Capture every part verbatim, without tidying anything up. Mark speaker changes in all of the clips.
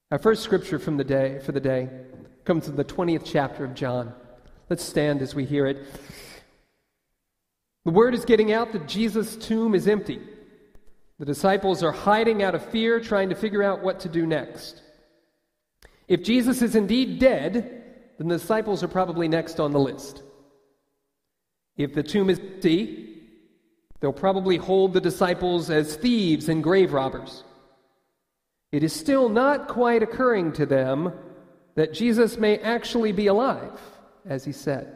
Speaker 1: Our first scripture from the day for the day comes from the twentieth chapter of John. Let's stand as we hear it. The word is getting out that Jesus' tomb is empty. The disciples are hiding out of fear, trying to figure out what to do next. If Jesus is indeed dead, then the disciples are probably next on the list. If the tomb is empty, they'll probably hold the disciples as thieves and grave robbers. It is still not quite occurring to them that Jesus may actually be alive, as he said.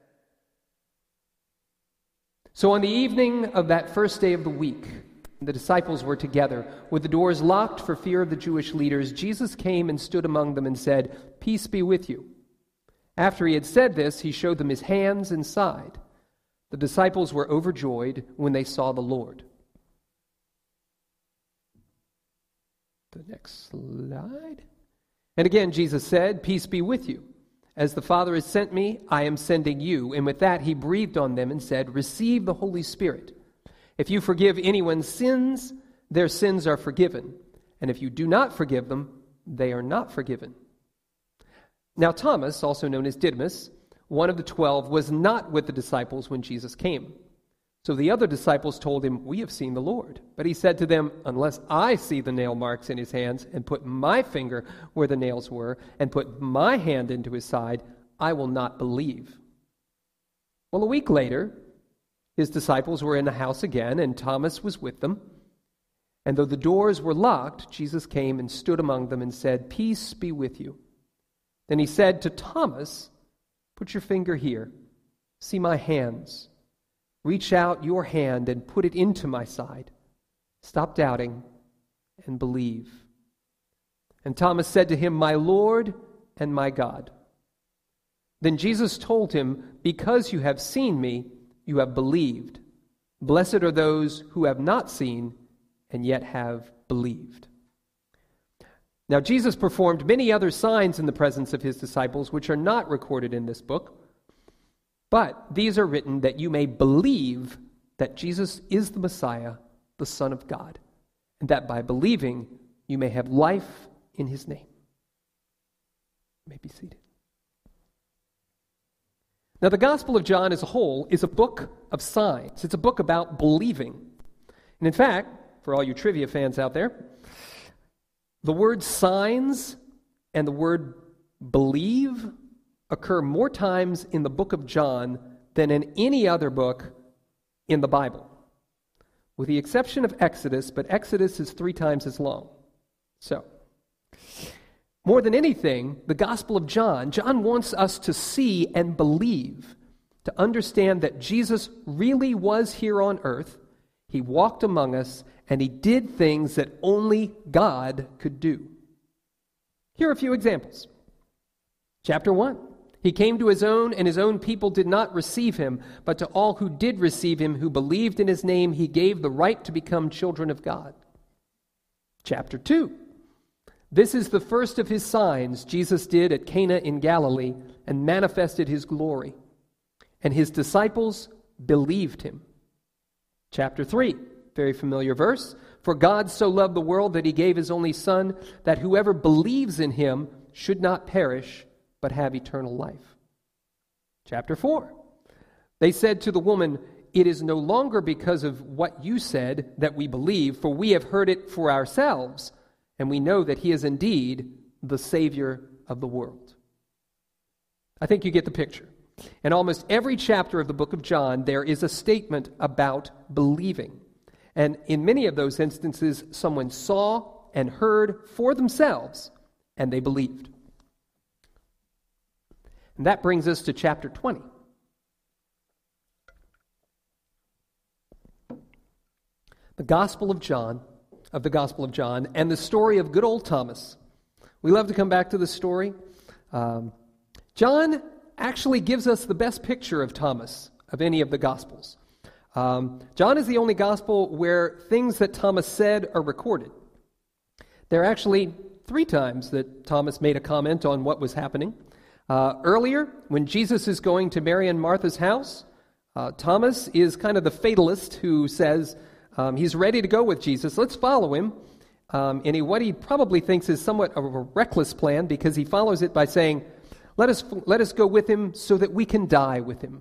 Speaker 1: So on the evening of that first day of the week, the disciples were together, with the doors locked for fear of the Jewish leaders. Jesus came and stood among them and said, "Peace be with you." After he had said this, he showed them his hands and side. The disciples were overjoyed when they saw the Lord. The next slide. And again, Jesus said, "Peace be with you. As the Father has sent me, I am sending you." And with that, he breathed on them and said, "Receive the Holy Spirit. If you forgive anyone's sins, their sins are forgiven. And if you do not forgive them, they are not forgiven." Now Thomas, also known as Didymus, one of the twelve, was not with the disciples when Jesus came. So the other disciples told him, "We have seen the Lord." But he said to them, "Unless I see the nail marks in his hands, and put my finger where the nails were, and put my hand into his side, I will not believe." Well, a week later, his disciples were in the house again, and Thomas was with them. And though the doors were locked, Jesus came and stood among them and said, "Peace be with you." Then he said to Thomas, "Put your finger here. See my hands. Reach out your hand and put it into my side. Stop doubting and believe." And Thomas said to him, "My Lord and my God." Then Jesus told him, "Because you have seen me, you have believed. Blessed are those who have not seen and yet have believed." Now Jesus performed many other signs in the presence of his disciples, which are not recorded in this book. But these are written that you may believe that Jesus is the Messiah, the Son of God, and that by believing you may have life in his name. You may be seated. Now, the Gospel of John as a whole is a book of signs. It's a book about believing. And in fact, for all you trivia fans out there, the word signs and the word believe occur more times in the book of John than in any other book in the Bible, with the exception of Exodus, but Exodus is three times as long. So, more than anything, the Gospel of John, John wants us to see and believe, to understand that Jesus really was here on earth, he walked among us, and he did things that only God could do. Here are a few examples. Chapter one. He came to his own, and his own people did not receive him, but to all who did receive him, who believed in his name, he gave the right to become children of God. Chapter two. This is the first of his signs Jesus did at Cana in Galilee and manifested his glory. And his disciples believed him. Chapter three, very familiar verse. For God so loved the world that he gave his only Son, that whoever believes in him should not perish, but have eternal life. Chapter four. They said to the woman, "It is no longer because of what you said that we believe, for we have heard it for ourselves, and we know that he is indeed the Savior of the world." I think you get the picture. In almost every chapter of the book of John, there is a statement about believing. And in many of those instances, someone saw and heard for themselves, and they believed. And that brings us to chapter twenty. The Gospel of John, of the Gospel of John, and the story of good old Thomas. We love to come back to this story. Um, John actually gives us the best picture of Thomas of any of the Gospels. Um, John is the only Gospel where things that Thomas said are recorded. There are actually three times that Thomas made a comment on what was happening. Uh, earlier, when Jesus is going to Mary and Martha's house, uh, Thomas is kind of the fatalist who says um, he's ready to go with Jesus. Let's follow him. um, in a, what he probably thinks is somewhat of a reckless plan, because he follows it by saying, let us, let us go with him so that we can die with him.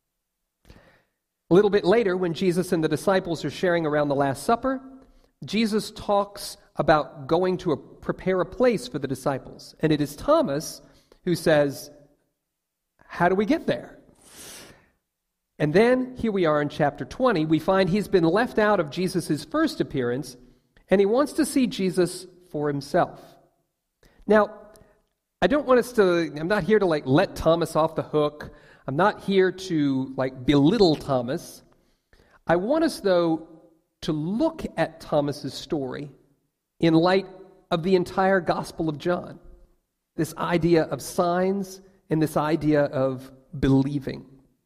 Speaker 1: A little bit later, when Jesus and the disciples are sharing around the Last Supper, Jesus talks about going to a, prepare a place for the disciples. And it is Thomas who says, how do we get there? And then, here we are in chapter twenty, we find he's been left out of Jesus' first appearance, and he wants to see Jesus for himself. Now, I don't want us to, I'm not here to like let Thomas off the hook. I'm not here to like belittle Thomas. I want us, though, to look at Thomas's story in light of the entire Gospel of John. This idea of signs and this idea of believing.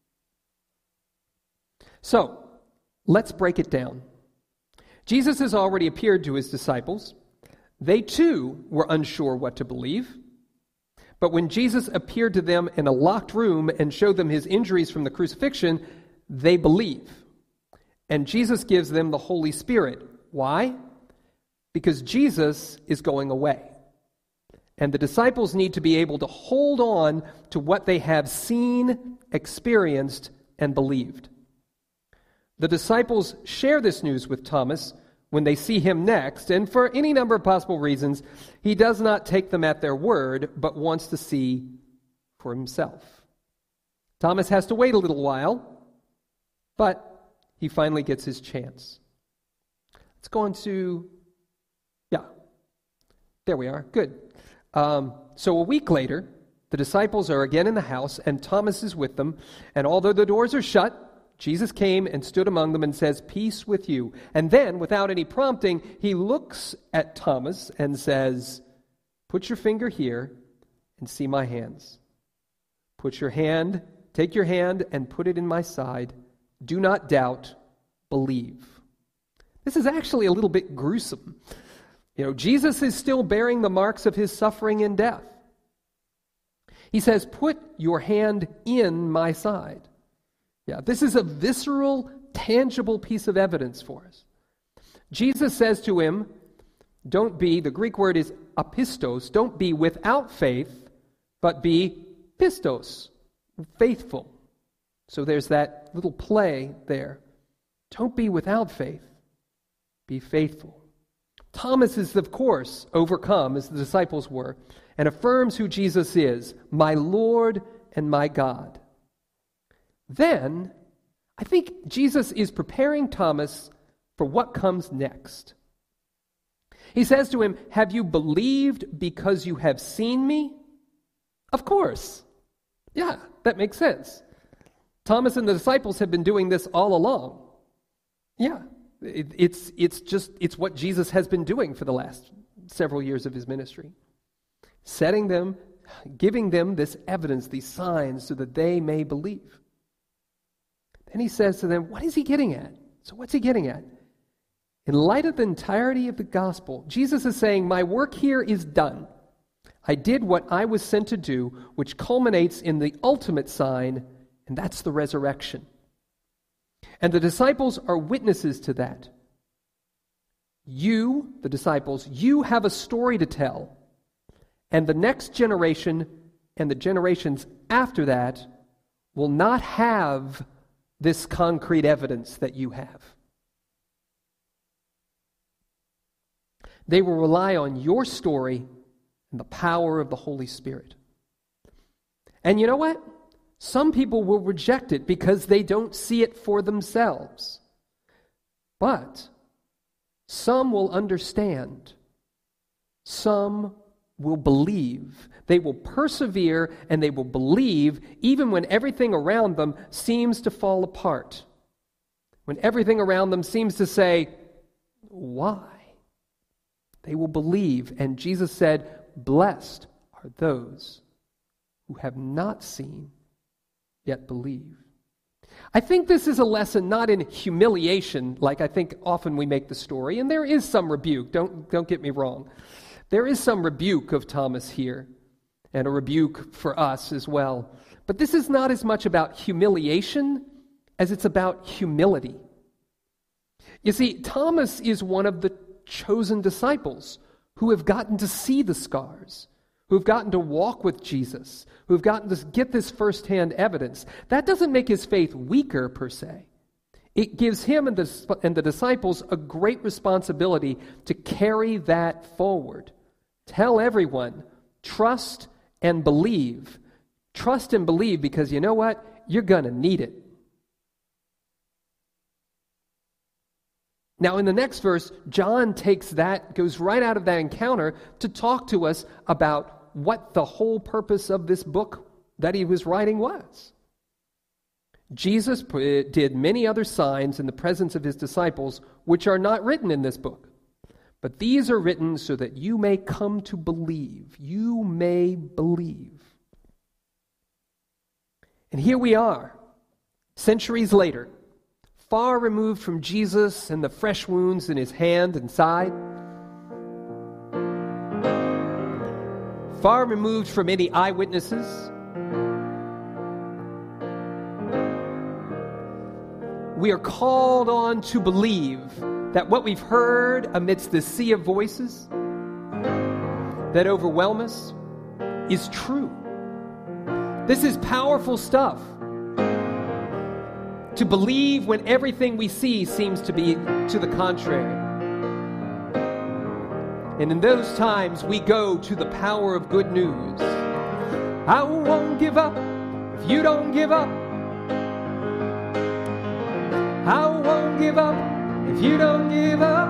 Speaker 1: So, let's break it down. Jesus has already appeared to his disciples. They too were unsure what to believe. But when Jesus appeared to them in a locked room and showed them his injuries from the crucifixion, they believe. And Jesus gives them the Holy Spirit. Why? Because Jesus is going away. And the disciples need to be able to hold on to what they have seen, experienced, and believed. The disciples share this news with Thomas when they see him next, and for any number of possible reasons, he does not take them at their word, but wants to see for himself. Thomas has to wait a little while, but he finally gets his chance. Let's go on to, yeah, there we are, good. Um, so a week later, the disciples are again in the house, and Thomas is with them, and although the doors are shut, Jesus came and stood among them and says, "Peace with you." And then, without any prompting, he looks at Thomas and says, "Put your finger here and see my hands. Put your hand, take your hand and put it in my side. Do not doubt, believe." This is actually a little bit gruesome. You know, Jesus is still bearing the marks of his suffering and death. He says, "Put your hand in my side." Yeah, this is a visceral, tangible piece of evidence for us. Jesus says to him, don't be, the Greek word is apistos, don't be without faith, but be pistos, faithful. So there's that little play there. Don't be without faith, be faithful. Thomas is, of course, overcome, as the disciples were, and affirms who Jesus is, my Lord and my God. Then, I think Jesus is preparing Thomas for what comes next. He says to him, "Have you believed because you have seen me?" Of course. Yeah, that makes sense. Thomas and the disciples have been doing this all along. Yeah, it, it's, it's just, it's what Jesus has been doing for the last several years of his ministry. Setting them, giving them this evidence, these signs, so that they may believe. Then he says to them, what is he getting at? So what's he getting at? In light of the entirety of the gospel, Jesus is saying, my work here is done. I did what I was sent to do, which culminates in the ultimate sign, and that's the resurrection. And the disciples are witnesses to that. You, the disciples, you have a story to tell. And the next generation and the generations after that will not have this concrete evidence that you have. They will rely on your story and the power of the Holy Spirit. And you know what? Some people will reject it because they don't see it for themselves. But some will understand. Some will believe. They will persevere and they will believe even when everything around them seems to fall apart. When everything around them seems to say, why? They will believe. And Jesus said, blessed are those who have not seen yet believe. I think this is a lesson not in humiliation, like I think often we make the story, and there is some rebuke, don't, don't get me wrong. There is some rebuke of Thomas here, and a rebuke for us as well. But this is not as much about humiliation as it's about humility. You see, Thomas is one of the chosen disciples who have gotten to see the scars, who have gotten to walk with Jesus, who have gotten to get this firsthand evidence. That doesn't make his faith weaker per se. It gives him and the, and the disciples a great responsibility to carry that forward. Tell everyone, trust and believe. Trust and believe because you know what? You're going to need it. Now, in the next verse, John takes that, goes right out of that encounter to talk to us about what the whole purpose of this book that he was writing was. Jesus did many other signs in the presence of his disciples, which are not written in this book. But these are written so that you may come to believe. You may believe. And here we are, centuries later, far removed from Jesus and the fresh wounds in his hand and side, far removed from any eyewitnesses. We are called on to believe that what we've heard amidst the sea of voices that overwhelm us is true. This is powerful stuff. To believe when everything we see seems to be to the contrary. And in those times, we go to the power of good news. I won't give up if you don't give up. I won't give up if you don't give up.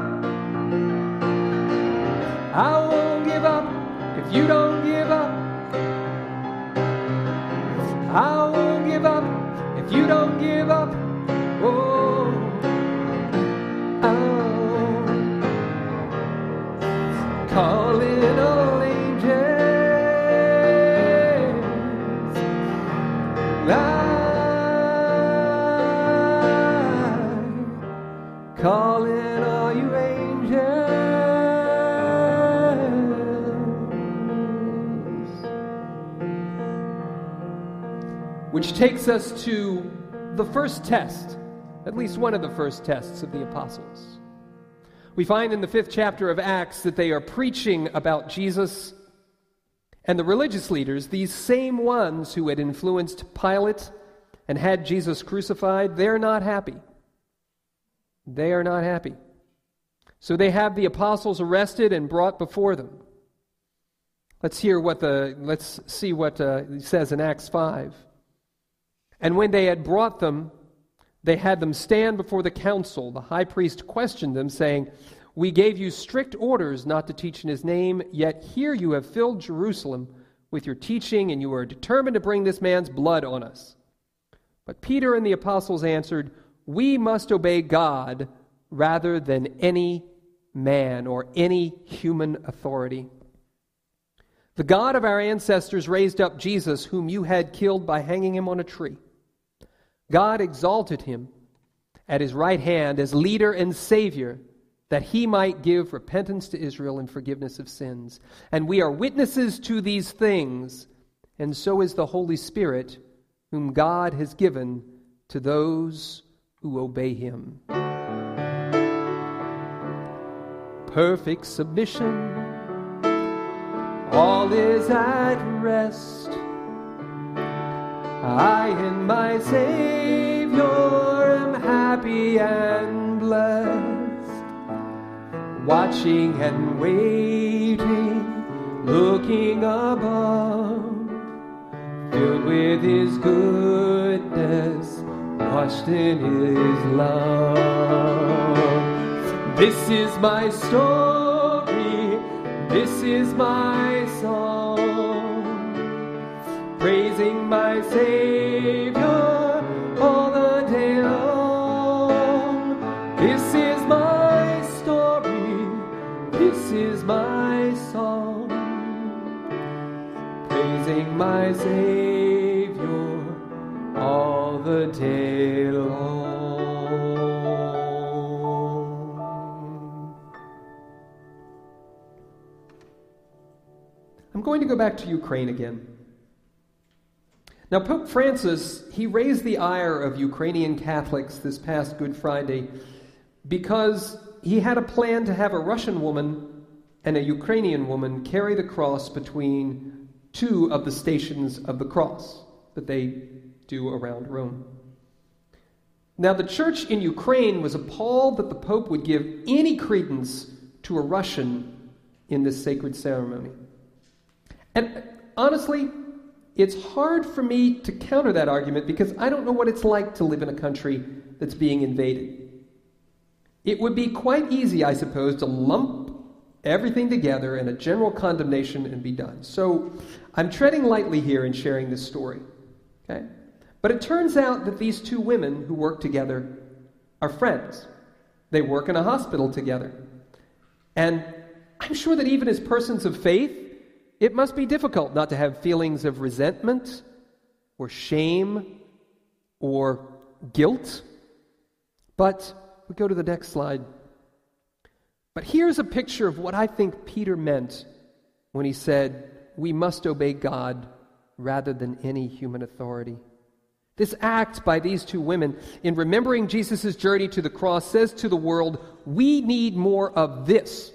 Speaker 1: I won't give up if you don't give up. I won't give up if you don't give up. Oh, oh. Calling all angels. I calling all you angels. Which takes us to the first test, at least one of the first tests of the apostles. We find in the fifth chapter of Acts that they are preaching about Jesus, and the religious leaders, these same ones who had influenced Pilate and had Jesus crucified, they're not happy. They are not happy. So they have the apostles arrested and brought before them. Let's hear what the, let's see what uh, it says in Acts five. And when they had brought them, they had them stand before the council. The high priest questioned them, saying, "We gave you strict orders not to teach in his name, yet here you have filled Jerusalem with your teaching, and you are determined to bring this man's blood on us." But Peter and the apostles answered, "We must obey God rather than any man or any human authority. The God of our ancestors raised up Jesus, whom you had killed by hanging him on a tree. God exalted him at his right hand as leader and savior, that he might give repentance to Israel and forgiveness of sins. And we are witnesses to these things, and so is the Holy Spirit, whom God has given to those who obey him." Perfect submission, all is at rest. I and my Savior am happy and blessed, watching and waiting, looking above, filled with his goodness, washed in his love. This is my story, this is my song, praising my Savior all the day long. This is my story, this is my song, praising my Savior all the day long. I'm going to go back to Ukraine again. Now, Pope Francis, he raised the ire of Ukrainian Catholics this past Good Friday because he had a plan to have a Russian woman and a Ukrainian woman carry the cross between two of the stations of the cross that they do around Rome. Now, the church in Ukraine was appalled that the Pope would give any credence to a Russian in this sacred ceremony. And honestly, it's hard for me to counter that argument because I don't know what it's like to live in a country that's being invaded. It would be quite easy, I suppose, to lump everything together in a general condemnation and be done. So I'm treading lightly here in sharing this story. Okay? But it turns out that these two women who work together are friends. They work in a hospital together. And I'm sure that even as persons of faith, it must be difficult not to have feelings of resentment or shame or guilt. But we go to the next slide. But here's a picture of what I think Peter meant when he said, we must obey God rather than any human authority. This act by these two women in remembering Jesus' journey to the cross says to the world, we need more of this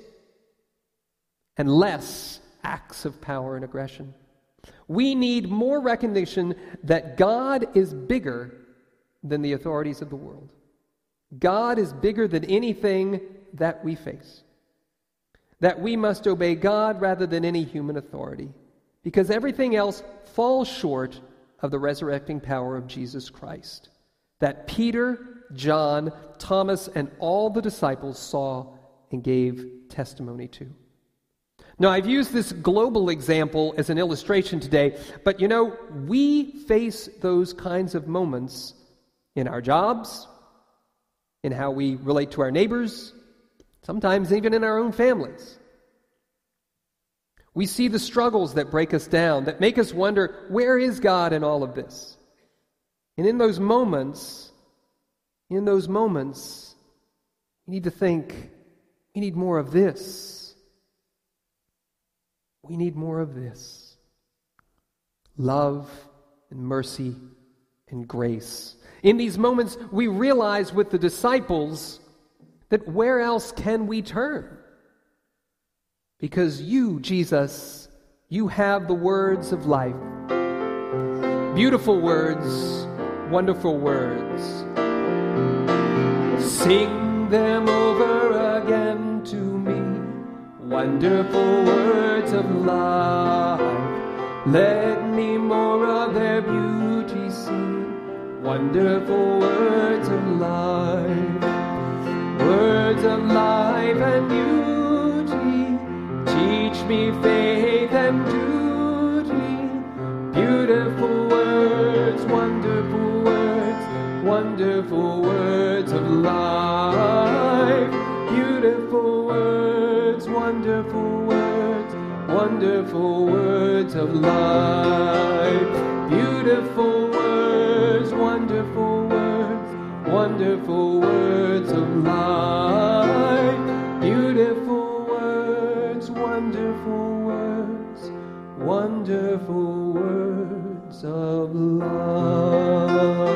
Speaker 1: and less acts of power and aggression. We need more recognition that God is bigger than the authorities of the world. God is bigger than anything that we face. That we must obey God rather than any human authority, because everything else falls short of the resurrecting power of Jesus Christ that Peter, John, Thomas, and all the disciples saw and gave testimony to. Now, I've used this global example as an illustration today, but you know, we face those kinds of moments in our jobs, in how we relate to our neighbors, sometimes even in our own families. We see the struggles that break us down, that make us wonder, where is God in all of this? And in those moments, in those moments, we need to think, we need more of this. We need more of this. Love and mercy and grace. In these moments, we realize with the disciples that where else can we turn? Because you, Jesus, you have the words of life. Beautiful words, wonderful words. Sing them over again to me. Wonderful words of life. Let me more of their beauty see. Wonderful words of life. Words of life and beauty. Teach me faith and duty. Beautiful words, wonderful words, wonderful words of life. Beautiful words, wonderful words, wonderful words of life. Beautiful words, wonderful words, wonderful words of life. Beautiful words, wonderful words, wonderful words of love.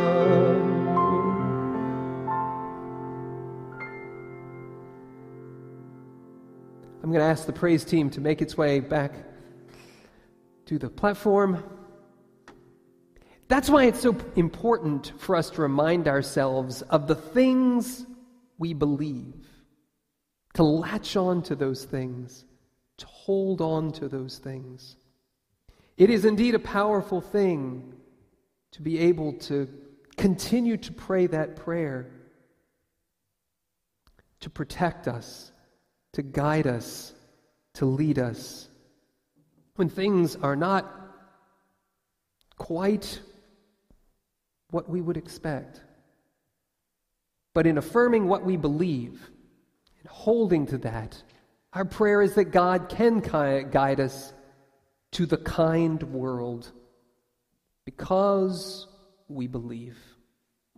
Speaker 1: I'm going to ask the praise team to make its way back to the platform. That's why it's so important for us to remind ourselves of the things we believe, to latch on to those things, to hold on to those things. It is indeed a powerful thing to be able to continue to pray that prayer, to protect us, to guide us, to lead us. When things are not quite what we would expect. But in affirming what we believe, and holding to that, our prayer is that God can guide us to the kind world because we believe.